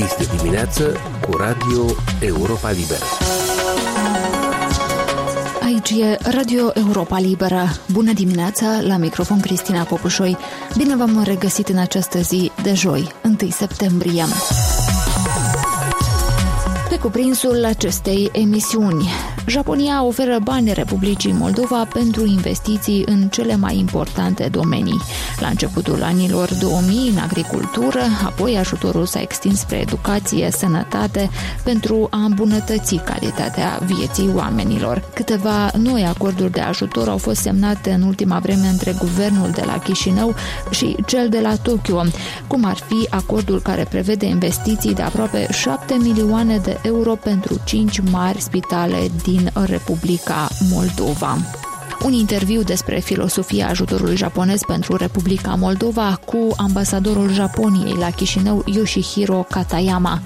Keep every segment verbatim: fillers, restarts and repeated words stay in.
Este dimineață cu Radio Europa Liberă. Aici e Radio Europa Liberă. Bună dimineața, la microfon Cristina Popușoi. Bine v-am regăsit în această zi de joi, întâi septembrie. Pe cuprinsul acestei emisiuni, Japonia oferă bani Republicii Moldova pentru investiții în cele mai importante domenii. La începutul anilor două mii în agricultură, apoi ajutorul s-a extins spre educație, sănătate, pentru a îmbunătăți calitatea vieții oamenilor. Câteva noi acorduri de ajutor au fost semnate în ultima vreme între guvernul de la Chișinău și cel de la Tokyo, cum ar fi acordul care prevede investiții de aproape șapte milioane de euro pentru cinci mari spitale din din Republica Moldova. Un interviu despre filosofia ajutorului japonez pentru Republica Moldova cu ambasadorul Japoniei la Chișinău, Yoshihiro Katayama.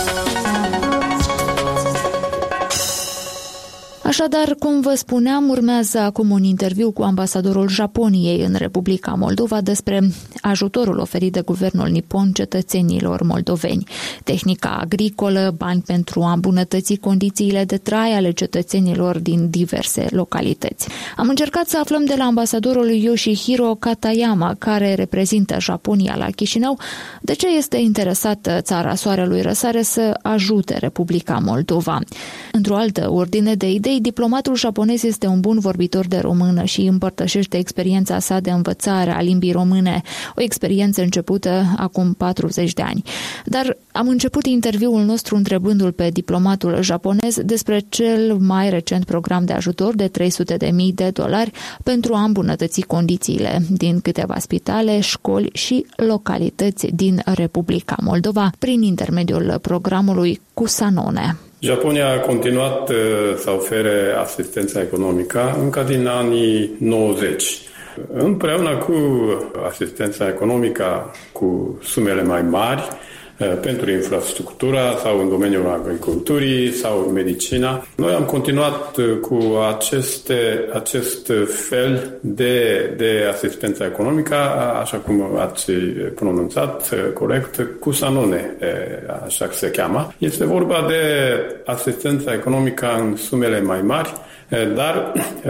Așadar, cum vă spuneam, urmează acum un interviu cu ambasadorul Japoniei în Republica Moldova despre ajutorul oferit de guvernul nipon cetățenilor moldoveni, tehnica agricolă, bani pentru a îmbunătăți condițiile de trai ale cetățenilor din diverse localități. Am încercat să aflăm de la ambasadorul Yoshihiro Katayama, care reprezintă Japonia la Chișinău, de ce este interesată țara Soarelui Răsare să ajute Republica Moldova. Într-o altă ordine de idei, diplomatul japonez este un bun vorbitor de română și împărtășește experiența sa de învățare a limbii române, o experiență începută acum patruzeci de ani. Dar am început interviul nostru întrebându-l pe diplomatul japonez despre cel mai recent program de ajutor de trei sute de mii de dolari pentru a îmbunătăți condițiile din câteva spitale, școli și localități din Republica Moldova prin intermediul programului Kusanone. Japonia a continuat să ofere asistența economică încă din anii nouăzeci. Împreună cu asistența economică cu sumele mai mari pentru infrastructura sau în domeniul agriculturii sau medicina, noi am continuat cu aceste, acest fel de, de asistență economică, așa cum ați pronunțat corect, Kusanone, așa se cheamă. Este vorba de asistență economică în sumele mai mari, dar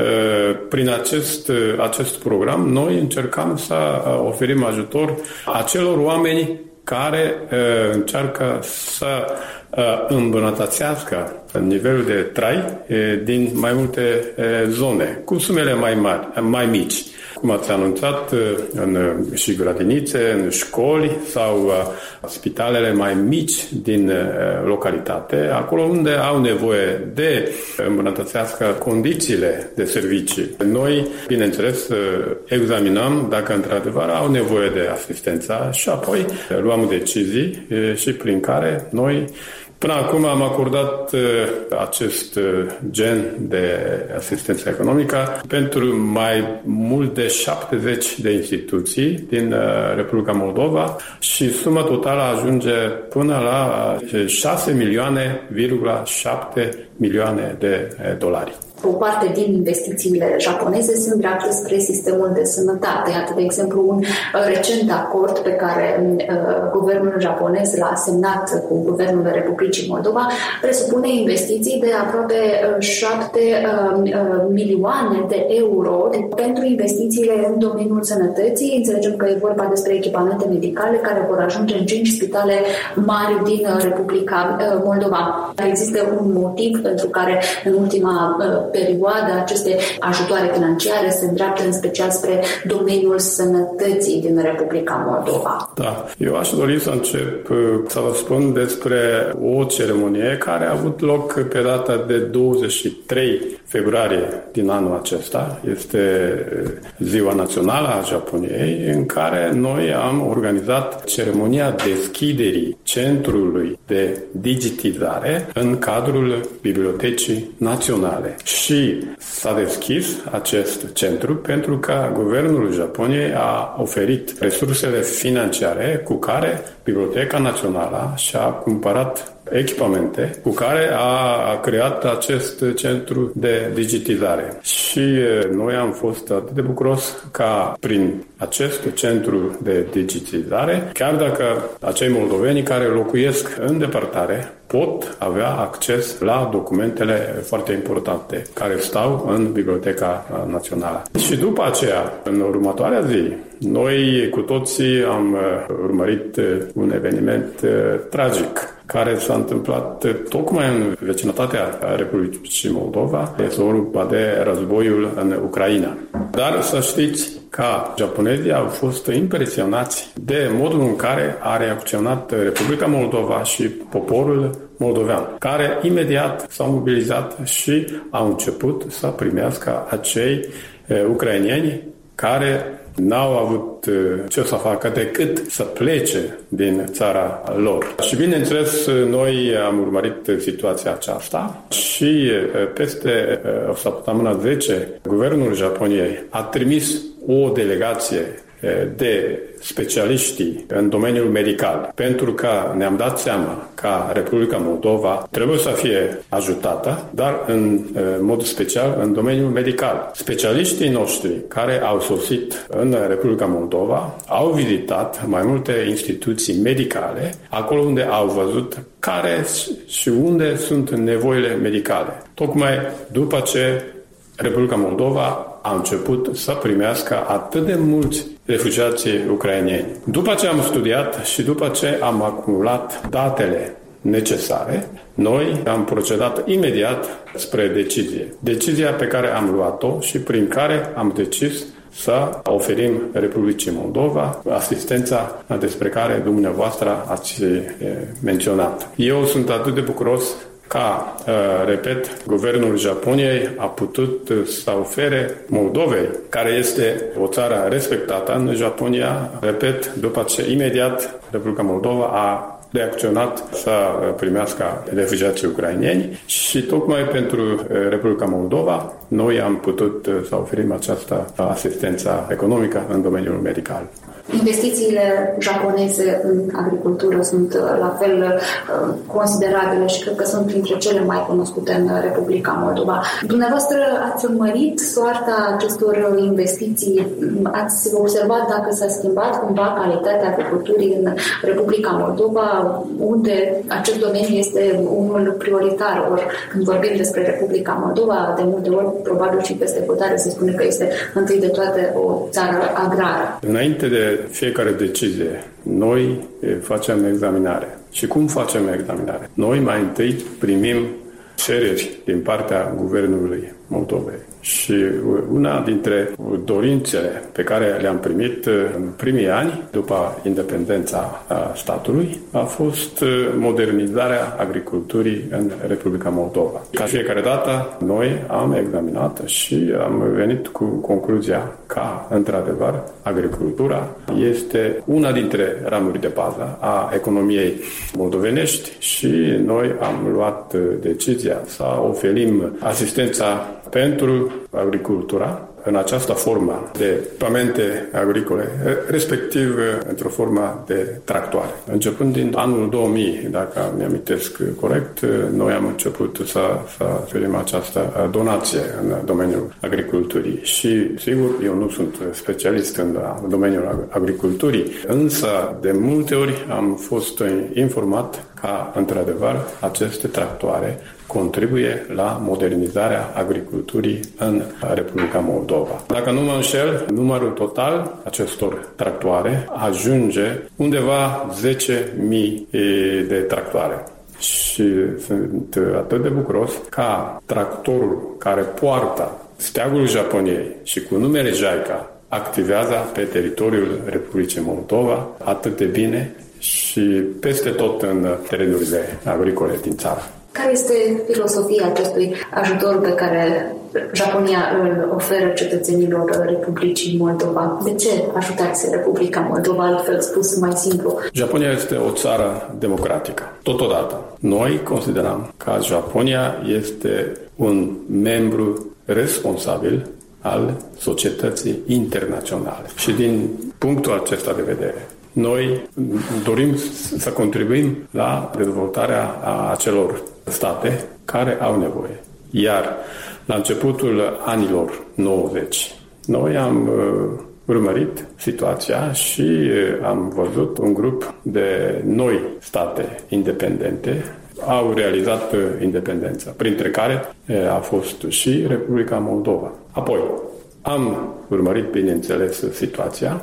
prin acest, acest program noi încercăm să oferim ajutor acelor oameni care uh, încearcă să uh, îmbunătățească nivelul de trai uh, din mai multe uh, zone, cu sumele mai mari, mai mici. Cum ați anunțat, uh, în uh, și grădinițe, în școli sau uh, spitalele mai mici din uh, localitate, acolo unde au nevoie de îmbunătățească condițiile de servicii. Noi, bineînțeles, uh, examinăm dacă într-adevăr au nevoie de asistență și apoi uh, luăm decizii uh, și prin care noi până acum am acordat uh, acest uh, gen de asistență economică pentru mai mult de șaptezeci de instituții din uh, Republica Moldova și suma totală ajunge până la uh, șase milioane virgulă șapte milioane de uh, dolari. O parte din investițiile japoneze sunt dreapte spre sistemul de sănătate. Iată, de exemplu, un recent acord pe care uh, guvernul japonez l-a semnat cu guvernul Republicii Moldova presupune investiții de aproape șapte milioane de euro pentru investițiile în domeniul sănătății. Înțelegem că e vorba despre echipamente medicale care vor ajunge în cinci spitale mari din Republica uh, Moldova. Există un motiv pentru care în ultima uh, perioada aceste ajutoare financiare se îndreaptă în special spre domeniul sănătății din Republica Moldova. Da, eu aș dori să încep să vă spun despre o ceremonie care a avut loc pe data de douăzeci și trei februarie din anul acesta. Este Ziua Națională a Japoniei, în care noi am organizat ceremonia deschiderii Centrului de Digitizare în cadrul Bibliotecii Naționale. Și s-a deschis acest centru pentru că guvernul Japoniei a oferit resursele financiare cu care Biblioteca Națională și-a cumpărat echipamente cu care a creat acest centru de digitizare. Și noi am fost atât de bucuros ca prin acest centru de digitizare, chiar dacă acei moldoveni care locuiesc în depărtare pot avea acces la documentele foarte importante care stau în Biblioteca Națională. Și după aceea, în următoarea zi, noi cu toții am urmărit un eveniment tragic care s-a întâmplat tocmai în vecinătatea Republicii Moldova. Este vorba de războiul în Ucraina. Dar să știți că japonezii au fost impresionați de modul în care a reacționat Republica Moldova și poporul moldovean, care imediat s-au mobilizat și au început să primească acei e, ucraineni care n-au avut ce să facă decât să plece din țara lor. Și bineînțeles, noi am urmărit situația aceasta și peste o săptămână zece, guvernul Japoniei a trimis o delegație de specialiști în domeniul medical, pentru că ne-am dat seama că Republica Moldova trebuie să fie ajutată, dar în mod special în domeniul medical. Specialiștii noștri care au sosit în Republica Moldova au vizitat mai multe instituții medicale, acolo unde au văzut care și unde sunt nevoile medicale. Tocmai după ce Republica Moldova a început să primească atât de mulți refugiații ucraineni. După ce am studiat și după ce am acumulat datele necesare, noi am procedat imediat spre decizie. Decizia pe care am luat-o și prin care am decis să oferim Republicii Moldova asistența despre care dumneavoastră ați menționat. Eu sunt atât de bucuros ca, repet, guvernul Japoniei a putut să ofere Moldovei, care este o țară respectată în Japonia, repet, după ce imediat Republica Moldova a reacționat să primească refugiații ucraineni și tocmai pentru Republica Moldova noi am putut să oferim această asistență economică în domeniul medical. Investițiile japoneze în agricultură sunt la fel considerabile și cred că sunt printre cele mai cunoscute în Republica Moldova. Dumneavoastră ați urmărit soarta acestor investiții? Ați observat dacă s-a schimbat cumva calitatea agriculturii în Republica Moldova, unde acest domeniu este unul prioritar? Ori când vorbim despre Republica Moldova, de multe ori, probabil și peste hotare, se spune că este întâi de toate o țară agrară. Înainte de fiecare decizie, noi facem examinare. Și cum facem examinare? Noi mai întâi primim cereri din partea Guvernului Moldovei. Și una dintre dorințele pe care le-am primit în primii ani, după independența statului, a fost modernizarea agriculturii în Republica Moldova. Ca fiecare dată, noi am examinat și am venit cu concluzia că, într-adevăr, agricultura este una dintre ramuri de bază a economiei moldovenești și noi am luat decizia să oferim asistența pentru agricultura în această formă de echipamente agricole, respectiv într-o formă de tractoare. Începând din anul două mii, dacă mi-amintesc corect, noi am început să, să oferim această donație în domeniul agriculturii. Și, sigur, eu nu sunt specialist în domeniul agriculturii, însă de multe ori am fost informat că, într-adevăr, aceste tractoare contribuie la modernizarea agriculturii în Republica Moldova. Dacă nu mă înșel, numărul total acestor tractoare ajunge undeva zece mii de tractoare. Și sunt atât de bucuros ca tractorul care poartă steagul Japoniei și cu numele JICA activează pe teritoriul Republicii Moldova atât de bine și peste tot în terenurile agricole din țară. Care este filosofia acestui ajutor pe care Japonia îl oferă cetățenilor Republicii Moldova? De ce ajutați Republica Moldova, altfel spus mai simplu? Japonia este o țară democratică. Totodată, noi considerăm că Japonia este un membru responsabil al societății internaționale. Și din punctul acesta de vedere, Noi dorim să contribuim la dezvoltarea acelor state care au nevoie. Iar la începutul anilor nouăzeci, noi am urmărit situația și am văzut un grup de noi state independente au realizat independența, printre care a fost și Republica Moldova. Apoi am urmărit, bineînțeles, situația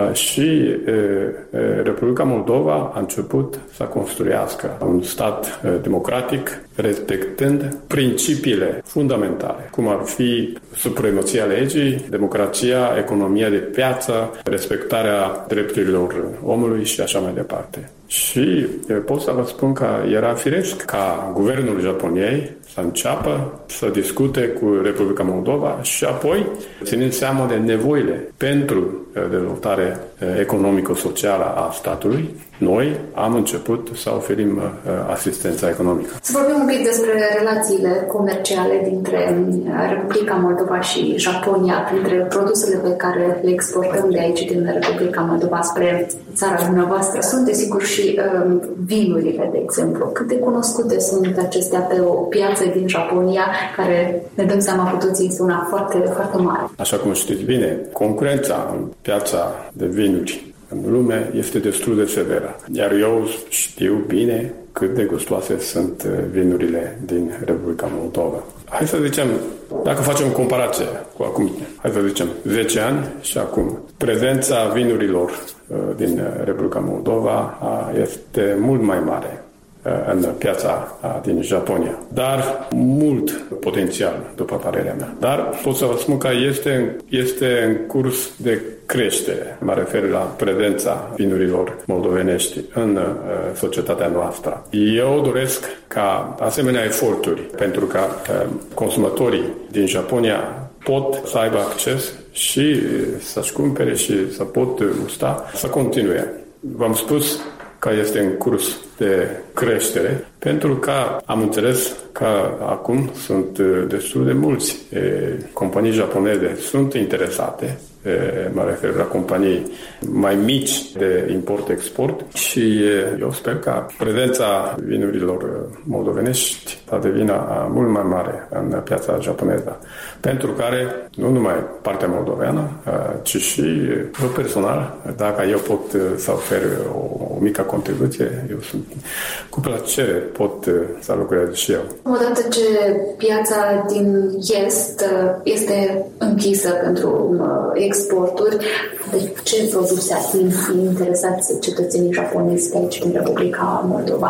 și Republica Moldova a început să construiască un stat democratic, respectând principiile fundamentale, cum ar fi supremația legii, democrația, economia de piață, respectarea drepturilor omului și așa mai departe. Și pot să vă spun că era firesc ca guvernul Japoniei să înceapă să discute cu Republica Moldova și apoi, ținând seama de nevoile pentru dezvoltare economico-socială a statului, noi am început să oferim asistența economică. Să vorbim un pic despre relațiile comerciale dintre Republica Moldova și Japonia, printre produsele pe care le exportăm de aici din Republica Moldova spre țara dumneavoastră. Sunt, desigur, și um, vinurile, de exemplu. Cât de cunoscute sunt acestea pe o piață din Japonia, care, ne dăm seama cu toții, este una foarte, foarte mare. Așa cum știți bine, concurența în piața de vinuri în lume este destul de severă. Iar eu știu bine cât de gustoase sunt vinurile din Republica Moldova. Hai să zicem, dacă facem comparație cu acum, hai să zicem zece ani și acum, prezența vinurilor din Republica Moldova este mult mai mare în piața din Japonia. Dar mult potențial, după părerea mea. Dar pot să vă spun că este, este în curs de creștere. Mă refer la prezența vinurilor moldovenești în uh, societatea noastră. Eu doresc ca asemenea eforturi pentru ca uh, consumatorii din Japonia pot să aibă acces și să-și cumpere și să pot gusta, să continue. V-am spus că este în curs de creștere, pentru că am înțeles că acum sunt destul de mulți e, companii japoneze sunt interesate, e, mă refer la companii mai mici de import-export și e, eu sper că prezența vinurilor moldovenești va deveni mult mai mare în piața japoneză, pentru care nu numai partea moldoveană, ci și eu personal, dacă eu pot să ofer o, o mică contribuție, eu sunt cu plăcere pot să lucrez și eu. Odată ce piața din Est este închisă pentru exporturi, de ce produse ar fi interesați cetățenii japonezi de aici din Republica Moldova?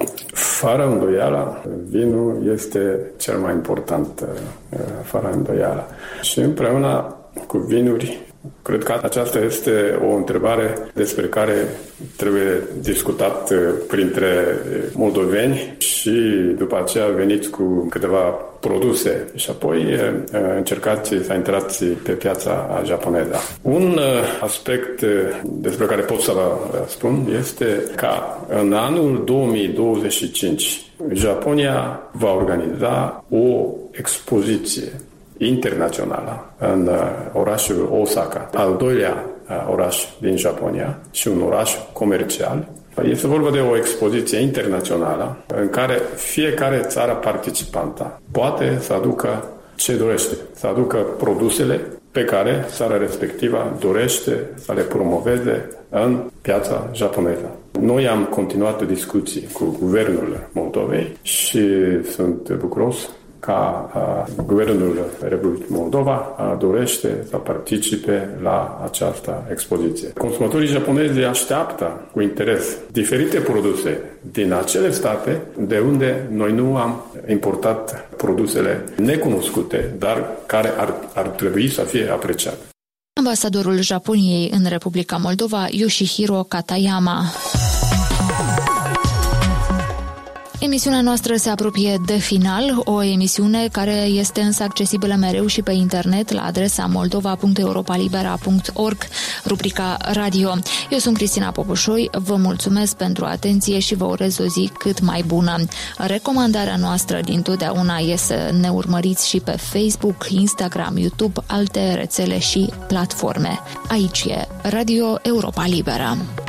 Fără îndoială, vinul este cel mai important, fără îndoială. Și împreună cu vinuri, cred că aceasta este o întrebare despre care trebuie discutat printre moldoveni și după aceea veniți cu câteva produse și apoi încercați să intrați pe piața japoneză. Un aspect despre care pot să vă spun este că în anul două mii douăzeci și cinci Japonia va organiza o expoziție internațională în orașul Osaka, al doilea oraș din Japonia și un oraș comercial. Este vorba de o expoziție internațională în care fiecare țară participantă poate să aducă ce dorește, să aducă produsele pe care țara respectivă dorește să le promoveze în piața japoneză. Noi am continuat discuții cu guvernul Moldovei și sunt bucuros ca uh, guvernul Republicii Moldova uh, dorește să participe la această expoziție. Consumatorii japonezi așteaptă cu interes diferite produse din acele state de unde noi nu am importat produsele necunoscute, dar care ar, ar trebui să fie apreciate. Ambasadorul Japoniei în Republica Moldova, Yoshihiro Katayama. Emisiunea noastră se apropie de final, o emisiune care este însă accesibilă mereu și pe internet la adresa moldova punct europalibera punct org, rubrica radio. Eu sunt Cristina Popușoi, vă mulțumesc pentru atenție și vă urez o zi cât mai bună. Recomandarea noastră dintotdeauna este să ne urmăriți și pe Facebook, Instagram, YouTube, alte rețele și platforme. Aici e Radio Europa Liberă.